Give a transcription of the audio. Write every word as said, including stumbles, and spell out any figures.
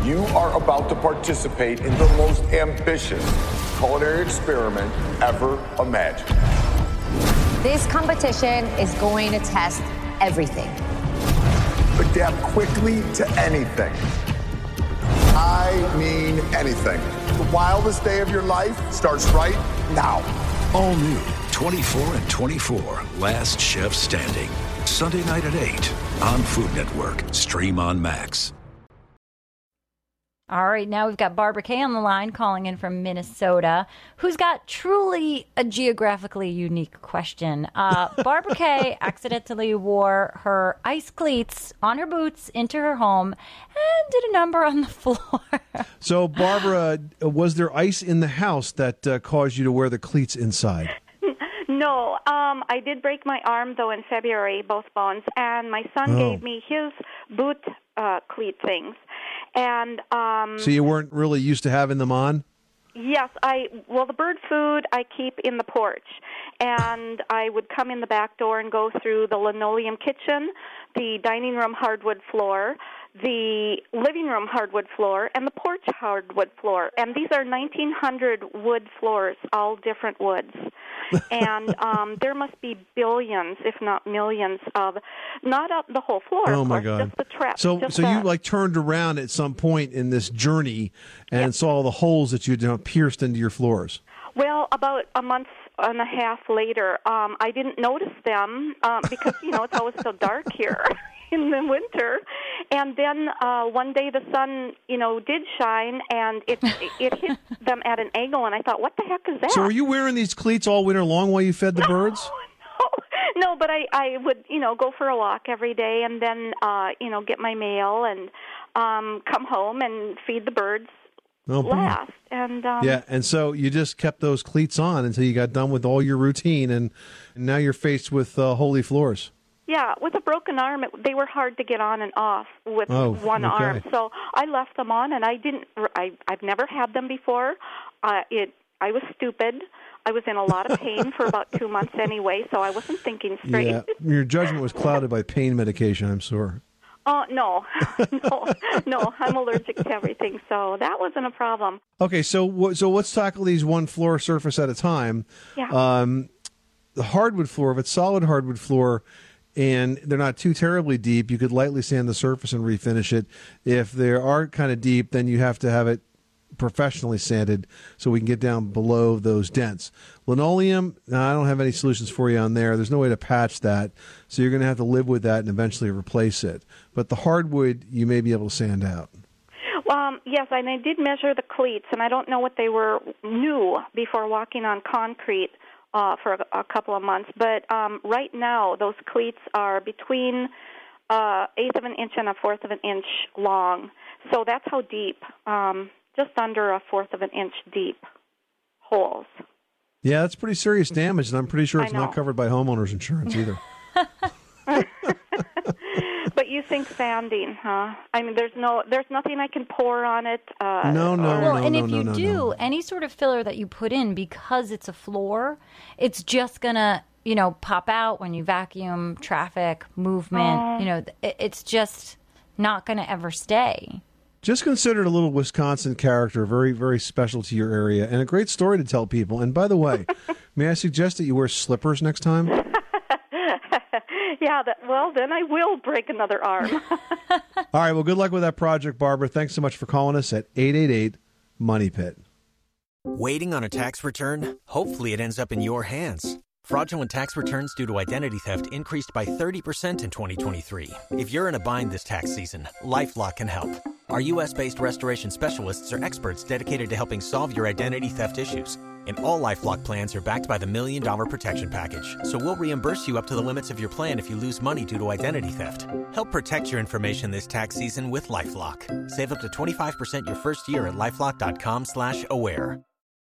You are about to participate in the most ambitious culinary experiment ever imagined. This competition is going to test everything. Adapt quickly to anything. I mean anything. The wildest day of your life starts right now. All new twenty-four and twenty-four, Last Chef Standing. Sunday night at eight on Food Network. Stream on Max. All right, now we've got Barbara Kay on the line calling in from Minnesota, who's got truly a geographically unique question. Uh, Barbara Kay accidentally wore her ice cleats on her boots into her home and did a number on the floor. So, Barbara, was there ice in the house that uh, caused you to wear the cleats inside? No, um, I did break my arm, though, in February, both bones, and my son Oh. gave me his boot uh, cleat things. And um, So you weren't really used to having them on? yes, I well, the bird food I keep in the porch, and I would come in the back door and go through the linoleum kitchen, the dining room hardwood floor, the living room hardwood floor, and the porch hardwood floor. And these are nineteen hundred wood floors, all different woods. And um, there must be billions, if not millions, of, not up the whole floor, Oh of my course, God! just the trap. So, just so you that. like turned around at some point in this journey and saw the holes that you'd uh, pierced into your floors. Well, about a month and a half later, um, I didn't notice them um, because, you know, it's always so dark here in the winter. And then uh, one day the sun, you know, did shine, and it it hit them at an angle, and I thought, what the heck is that? So, were you wearing these cleats all winter long while you fed the birds? No, but I, I would, you know, go for a walk every day and then, uh, you know, get my mail and um, come home and feed the birds Oh, boy. last. And um, Yeah, and so you just kept those cleats on until you got done with all your routine, and, and now you're faced with uh, holy floors. Yeah, with a broken arm, it, they were hard to get on and off with Oh, one okay. arm. So I left them on, and I didn't. I I've never had them before. Uh, it. I was stupid. I was in a lot of pain for about two months anyway, so I wasn't thinking straight. Yeah, your judgment was clouded by pain medication, I'm sure. Oh, no, no, no, I'm allergic to everything, so that wasn't a problem. Okay, so wh- so let's tackle these one floor surface at a time. Yeah. Um, the hardwood floor, if it's solid hardwood floor and they're not too terribly deep, you could lightly sand the surface and refinish it. If they are kind of deep, then you have to have it professionally sanded so we can get down below those dents. Linoleum, no, I don't have any solutions for you on there. There's no way to patch that, so you're going to have to live with that and eventually replace it. But the hardwood, you may be able to sand out. Um, yes, and I did measure the cleats, and I don't know what they were new before walking on concrete uh, for a, a couple of months. But um, right now, those cleats are between uh, eighth of an inch and a fourth of an inch long. So that's how deep, um, just under a fourth of an inch deep holes. Yeah, that's pretty serious damage, and I'm pretty sure I it's know. not covered by homeowners insurance either. But you think sanding, huh? I mean, there's no, there's nothing I can pour on it. Uh, No, no, or- Well, no, and no, if no, you no, do, no. any sort of filler that you put in, because it's a floor, it's just going to, you know, pop out when you vacuum, traffic, movement. Oh. You know, it, it's just not going to ever stay. Just considered a little Wisconsin character, very, very special to your area, and a great story to tell people. And by the way, may I suggest that you wear slippers next time? Yeah, that, well, then I will break another arm. All right, well, good luck with that project, Barbara. Thanks so much for calling us at eight eight eight, money pit. Waiting on a tax return? Hopefully it ends up in your hands. Fraudulent tax returns due to identity theft increased by thirty percent in twenty twenty-three. If you're in a bind this tax season, LifeLock can help. Our U S-based restoration specialists are experts dedicated to helping solve your identity theft issues. And all LifeLock plans are backed by the Million Dollar Protection Package. So we'll reimburse you up to the limits of your plan if you lose money due to identity theft. Help protect your information this tax season with LifeLock. Save up to twenty-five percent your first year at LifeLock.com slash aware.